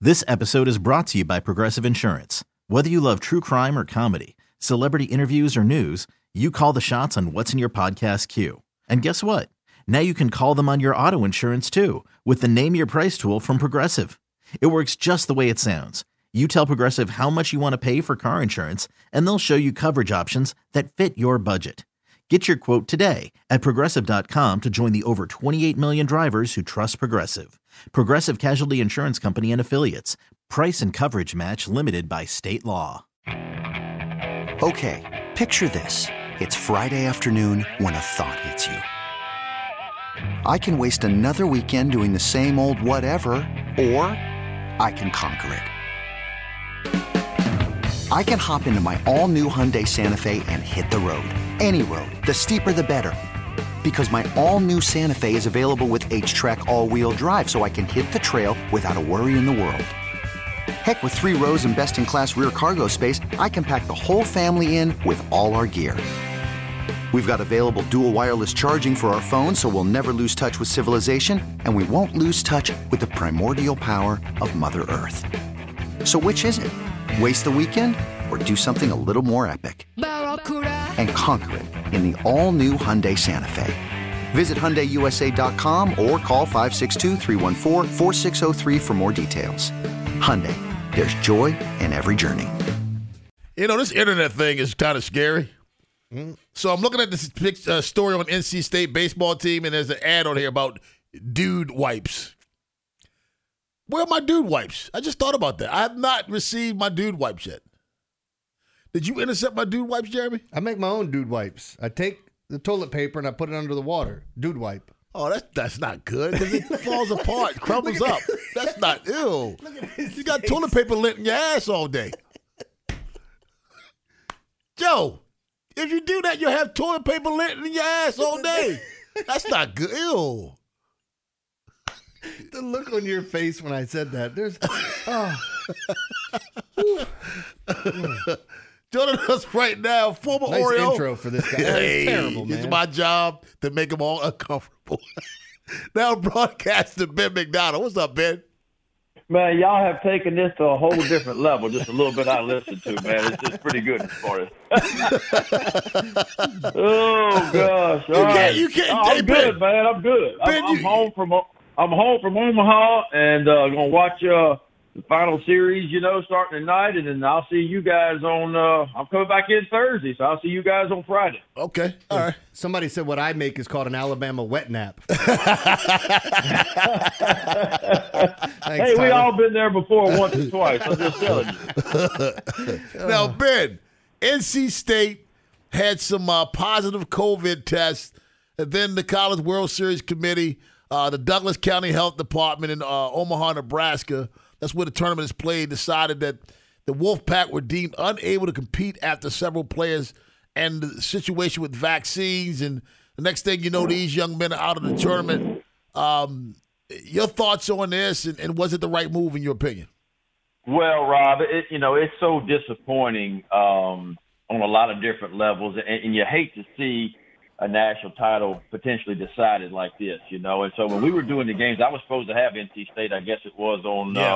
This episode is brought to you by Progressive Insurance. Whether you love true crime or comedy, celebrity interviews or news, you call the shots on what's in your podcast queue. And guess what? Now you can call them on your auto insurance too with the Name Your Price tool from Progressive. It works just the way it sounds. You tell Progressive how much you want to pay for car insurance, and they'll show you coverage options that fit your budget. Get your quote today at Progressive.com to join the over 28 million drivers who trust Progressive. Progressive Casualty Insurance Company and Affiliates. Price and coverage match limited by state law. Okay, picture this. It's Friday afternoon when a thought hits you. I can waste another weekend doing the same old whatever, or I can conquer it. I can hop into my all-new Hyundai Santa Fe and hit the road. Any road. The steeper, the better. Because my all-new Santa Fe is available with H-Track all-wheel drive, so I can hit the trail without a worry in the world. Heck, with 3 rows and best-in-class rear cargo space, I can pack the whole family in with all our gear. We've got available dual wireless charging for our phones, so we'll never lose touch with civilization, and we won't lose touch with the primordial power of Mother Earth. So which is it? Waste the weekend or do something a little more epic? And conquer it in the all-new Hyundai Santa Fe. Visit HyundaiUSA.com or call 562-314-4603 for more details. Hyundai, there's joy in every journey. You know, this internet thing is kind of scary. So I'm looking at this story on NC State baseball team, and there's an ad on here about dude wipes. Where are my dude wipes? I just thought about that. I have not received my dude wipes yet. Did you intercept my dude wipes, Jeremy? I make my own dude wipes. I take the toilet paper and I put it under the water. Dude wipe. Oh, that's not good because it falls apart, crumbles up. That's not, ew. You got toilet paper lint in your ass all day. Joe, if you do that, you'll have toilet paper lint in your ass all day. That's not good. Ew. The look on your face when I said that. Joining us right now, former nice Oreo. Intro for this guy. Hey, That's terrible, man. It's my job to make them all uncomfortable. Now broadcasting Ben McDonald. What's up, Ben? Man, y'all have taken this to a whole different level. Just a little bit I listened to, man. It's just pretty good as far as. Oh gosh! You can't. I'm good, man. I'm good. Ben, I'm home from Omaha, and gonna watch the final series. Starting tonight, and then I'll see you guys on. I'm coming back in Thursday, so I'll see you guys on Friday. Okay, all right. Somebody said what I make is called an Alabama wet nap. Thanks, Hey, we Tyler. all been there before once or twice. I'm just telling you. Now, Ben, NC State had some positive COVID tests, and then the College World Series Committee, the Douglas County Health Department in Omaha, Nebraska, that's where the tournament is played, decided that the Wolfpack were deemed unable to compete after several players and the situation with vaccines. And the next thing you know, these young men are out of the tournament. Your thoughts on this, and was it the right move in your opinion? Well, Rob, it's so disappointing on a lot of different levels, and you hate to see a national title potentially decided like this, And so when we were doing the games, I was supposed to have NC State, I guess it was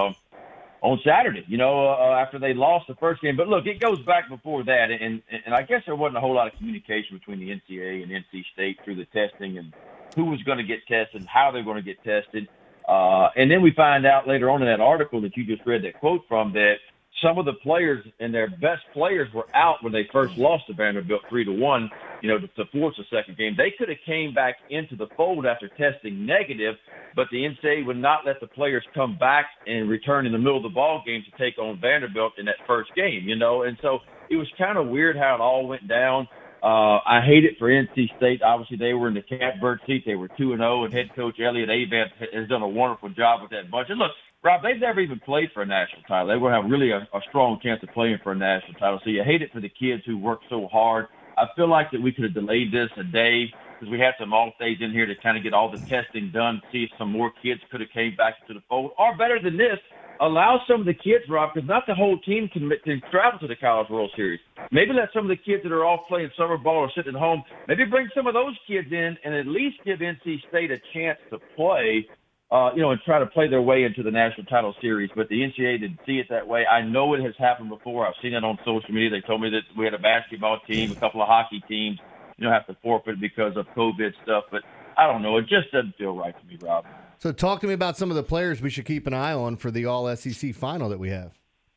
on Saturday, after they lost the first game. But look, it goes back before that, and I guess there wasn't a whole lot of communication between the NCAA and NC State through the testing and who was going to get tested, how they're going to get tested. And then we find out later on in that article that you just read that quote from that some of the players and their best players were out when they first lost to Vanderbilt 3-1, to force a second game. They could have came back into the fold after testing negative, but the NCAA would not let the players come back and return in the middle of the ball game to take on Vanderbilt in that first game, And so it was kind of weird how it all went down. I hate it for NC State. Obviously, they were in the catbird seat. They were 2-0, and head coach Elliott Avent has done a wonderful job with that bunch. And look, Rob, they've never even played for a national title. They will have really a strong chance of playing for a national title. So you hate it for the kids who work so hard. I feel like that we could have delayed this a day because we had some off days in here to kind of get all the testing done, see if some more kids could have came back into the fold. Or better than this, allow some of the kids, Rob, because not the whole team can travel to the College World Series. Maybe let some of the kids that are off playing summer ball or sitting at home, maybe bring some of those kids in and at least give NC State a chance to play and try to play their way into the national title series. But the NCAA didn't see it that way. I know it has happened before. I've seen it on social media. They told me that we had a basketball team, a couple of hockey teams, have to forfeit because of COVID stuff. But I don't know. It just doesn't feel right to me, Rob. So talk to me about some of the players we should keep an eye on for the All-SEC final that we have.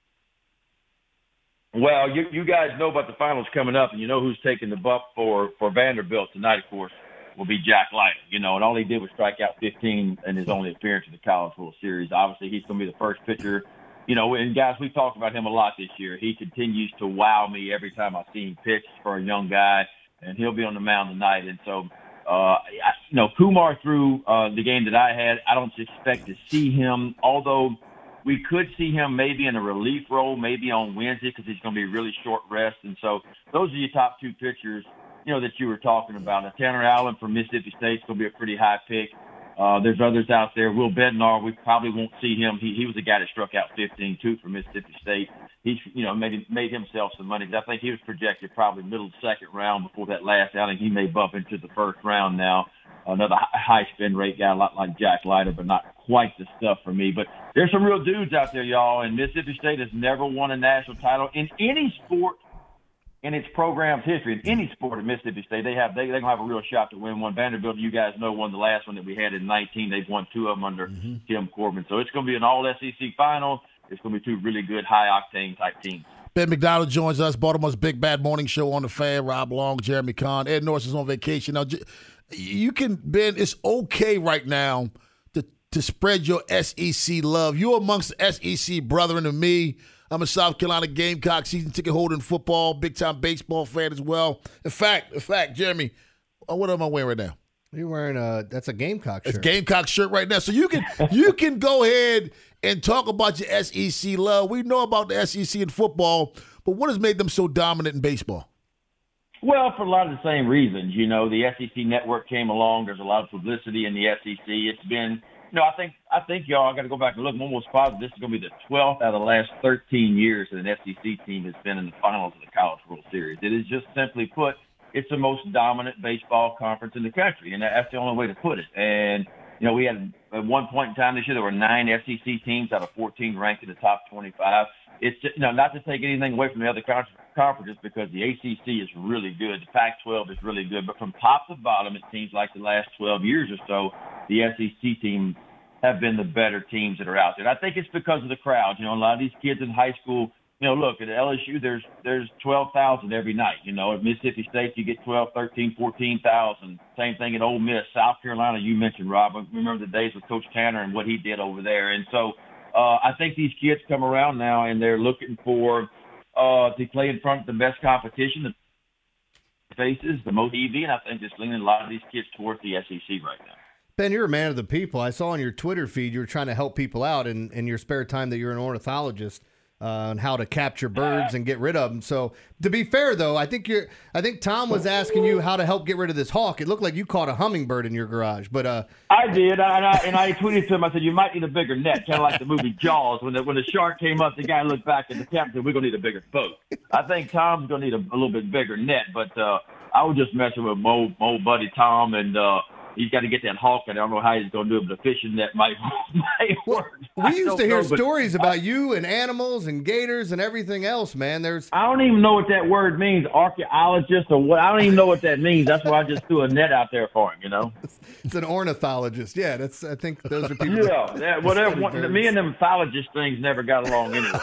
Well, you guys know about the finals coming up, and you know who's taking the buck for Vanderbilt tonight, of course, will be Jack Leiter, and all he did was strike out 15 in his only appearance in the College World Series. Obviously, he's going to be the first pitcher, and guys, we've talked about him a lot this year. He continues to wow me every time I see him pitch for a young guy, and he'll be on the mound tonight. And so, Kumar threw the game that I had. I don't expect to see him, although we could see him maybe in a relief role, maybe on Wednesday, because he's going to be really short rest. And so those are your top two pitchers, that you were talking about. Now, Tanner Allen from Mississippi State is going to be a pretty high pick. There's others out there. Will Bednar, we probably won't see him. He was a guy that struck out 15, too, for Mississippi State. He's, maybe made himself some money. I think he was projected probably middle of the second round before that last outing. He may bump into the first round now. Another high spin rate guy, a lot like Jack Leiter, but not quite the stuff for me. But there's some real dudes out there, y'all, and Mississippi State has never won a national title in any sport in its program's history. In any sport at Mississippi State, they're going to have a real shot to win one. Vanderbilt, you guys know, won the last one that we had in 19. They've won two of them under Tim Corbin. So it's going to be an all-SEC final. It's going to be two really good, high-octane type teams. Ben McDonald joins us, Baltimore's Big Bad Morning Show on the Fan. Rob Long, Jeremy Kahn. Ed Norris is on vacation. Now, Ben, it's okay right now to spread your SEC love. You're amongst the SEC brethren and me. I'm a South Carolina Gamecock season ticket holder in football, big-time baseball fan as well. In fact, Jeremy, what am I wearing right now? You're wearing that's a Gamecock shirt. It's a Gamecock shirt right now. So you can go ahead and talk about your SEC love. We know about the SEC in football, but what has made them so dominant in baseball? Well, for a lot of the same reasons. The SEC network came along. There's a lot of publicity in the SEC. It's been, I think y'all, I got to go back and look. I'm almost positive this is going to be the 12th out of the last 13 years that an SEC team has been in the finals of the College World Series. It is just simply put, it's the most dominant baseball conference in the country, and that's the only way to put it. And, we had at one point in time this year, there were 9 SEC teams out of 14 ranked in the top 25. It's just, not to take anything away from the other conferences, because the ACC is really good. The Pac-12 is really good. But from top to bottom, it seems like the last 12 years or so, the SEC teams have been the better teams that are out there. And I think it's because of the crowd. A lot of these kids in high school, look, at LSU, there's 12,000 every night. At Mississippi State, you get 12, 13, 14,000. Same thing at Ole Miss. South Carolina, you mentioned, Rob. I remember the days with Coach Tanner and what he did over there. And so I think these kids come around now, and they're looking for to play in front of the best competition, the faces, the most TV, and I think it's leaning a lot of these kids towards the SEC right now. Ben, you're a man of the people. I saw on your Twitter feed you were trying to help people out in your spare time that you're an ornithologist on how to capture birds and get rid of them. So to be fair, though, I think Tom was asking you how to help get rid of this hawk. It looked like you caught a hummingbird in your garage, but I did, and I tweeted to him. I said, "You might need a bigger net," kind of like the movie Jaws. When the shark came up, the guy looked back at the captain and said, "We're gonna need a bigger boat." I think Tom's gonna need a little bit bigger net, but I was just messing with Mo buddy Tom, and he's got to get that hawk, and I don't know how he's going to do it, but a fishing net might work. We used to hear stories about you and animals and gators and everything else, man. I don't even know what that word means, archaeologist or what. I don't even know what that means. That's why I just threw a net out there for him, It's an ornithologist. Yeah, I think those are people. Yeah, whatever. Me and them thologist things never got along anyway.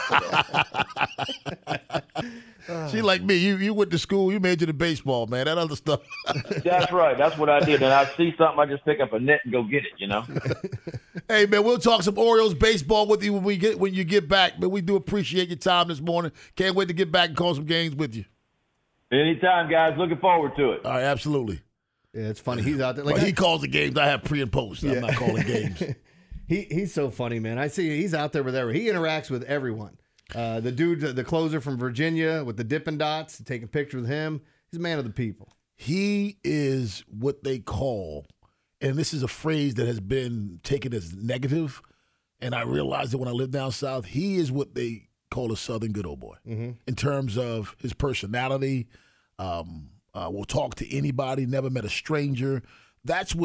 See, like me, you went to school, you majored in baseball, man. That other stuff. That's right. That's what I did. And I see something, I just pick up a net and go get it, Hey, man, we'll talk some Orioles baseball with you when you get back. But we do appreciate your time this morning. Can't wait to get back and call some games with you. Anytime, guys. Looking forward to it. All right, absolutely. Yeah, it's funny. He's out there. But he calls the games. I have pre and post. I'm not calling games. He's so funny, man. I see he's out there with everyone. He interacts with everyone. The dude, the closer from Virginia with the Dippin' Dots, taking pictures with him. He's a man of the people. He is what they call, and this is a phrase that has been taken as negative, and I realized it when I lived down south. He is what they call a Southern good old boy in terms of his personality. Will talk to anybody, never met a stranger. That's what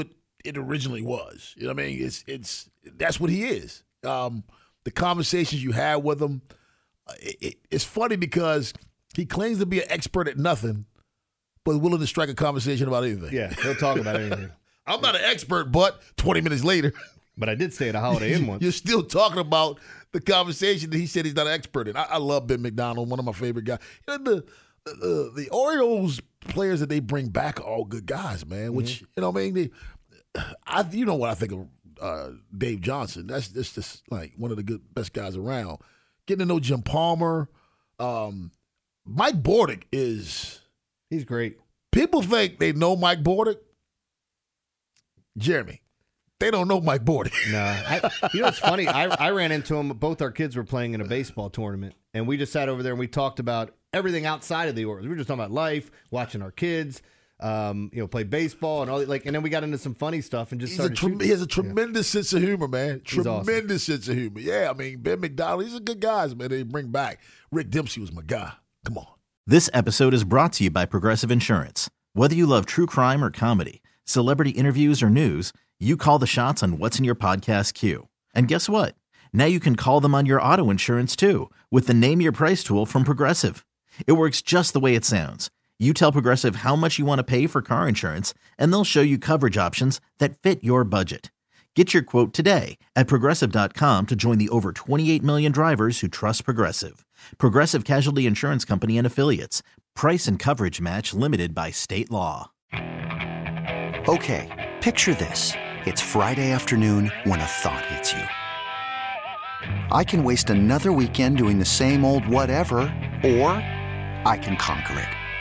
it originally was. You know what I mean? It's that's what he is. The conversations you have with him, it's funny because he claims to be an expert at nothing, but willing to strike a conversation about anything. Yeah, he'll talk about anything. I'm not an expert, but 20 minutes later. But I did stay at a Holiday Inn once. You're still talking about the conversation that he said he's not an expert in. I love Ben McDonald, one of my favorite guys. You know, the Orioles players that they bring back are all good guys, man. Which, you know what I mean? You know what I think of Dave Johnson. That's just like one of the best guys around. Getting to know Jim Palmer. Mike Bordick is... He's great. People think they know Mike Bordick. Jeremy, they don't know Mike Bordick. No. You know what's funny? I ran into him. Both our kids were playing in a baseball tournament, and we just sat over there and we talked about everything outside of the Orioles. We were just talking about life, watching our kids, play baseball and all. And then we got into some funny stuff and just started shooting. He has a tremendous sense of humor, man. Tremendous awesome. sense of humor. Yeah, I mean, Ben McDonald, he's a good guy, man. They bring back. Rick Dempsey was my guy. Come on. This episode is brought to you by Progressive Insurance. Whether you love true crime or comedy, celebrity interviews or news, you call the shots on what's in your podcast queue. And guess what? Now you can call them on your auto insurance too with the Name Your Price tool from Progressive. It works just the way it sounds. You tell Progressive how much you want to pay for car insurance, and they'll show you coverage options that fit your budget. Get your quote today at Progressive.com to join the over 28 million drivers who trust Progressive. Progressive Casualty Insurance Company and Affiliates. Price and coverage match limited by state law. Okay, picture this. It's Friday afternoon when a thought hits you. I can waste another weekend doing the same old whatever, or I can conquer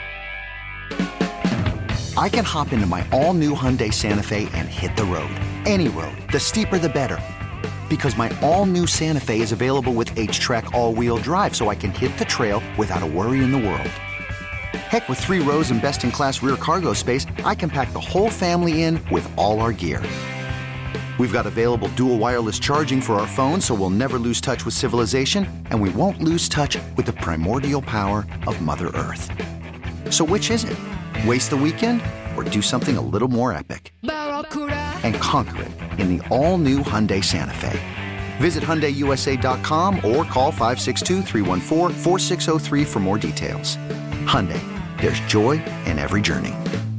it. I can hop into my all-new Hyundai Santa Fe and hit the road. Any road. The steeper, the better. Because my all-new Santa Fe is available with H-Track all-wheel drive, so I can hit the trail without a worry in the world. Heck, with 3 rows and best-in-class rear cargo space, I can pack the whole family in with all our gear. We've got available dual wireless charging for our phones, so we'll never lose touch with civilization, and we won't lose touch with the primordial power of Mother Earth. So which is it? Waste the weekend or do something a little more epic? And conquer it in the all-new Hyundai Santa Fe. Visit HyundaiUSA.com or call 562-314-4603 for more details. Hyundai, there's joy in every journey.